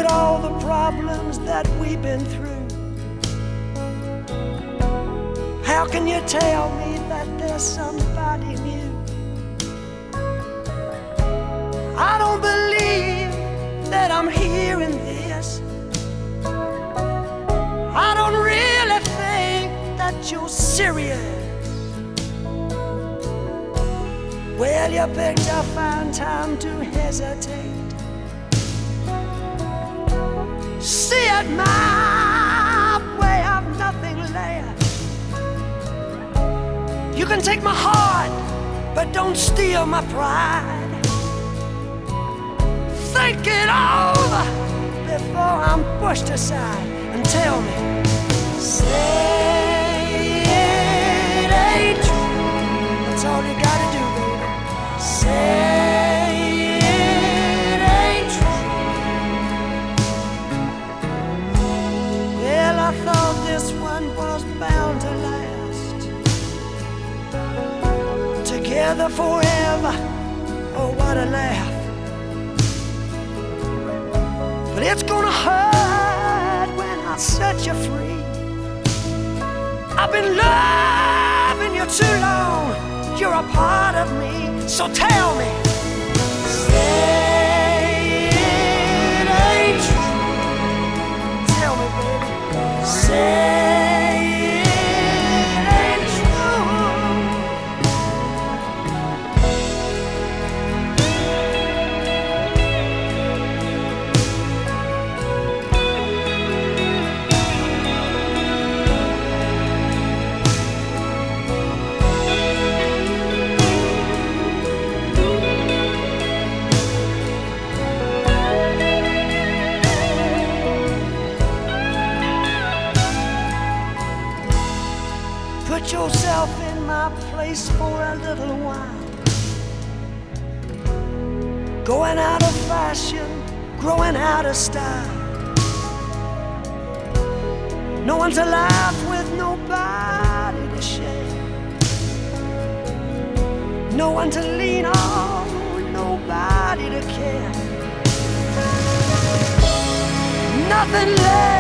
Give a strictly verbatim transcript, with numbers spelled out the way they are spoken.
at all the problems that we've been through. How can you tell me that there's somebody new? I don't believe that I'm hearing this. I don't really think that you're serious. Well, you picked a fine time to hesitate. See it my way, I've nothing left. You can take my heart, but don't steal my pride. Think it over before I'm pushed aside, and tell me, say it ain't true. That's all you gotta do, baby. Say it ain't true. Well, I thought this one was bound to last. Together forever, oh what a laugh. But it's gonna hurt when I set you free. I've been loving you too long. You're a part of me, so tell me, say it ain't true. Tell me, baby, say it ain't true. Put yourself in my place for a little while. Going out of fashion, growing out of style. No one to laugh with, nobody to share. No one to lean on, nobody to care. Nothing left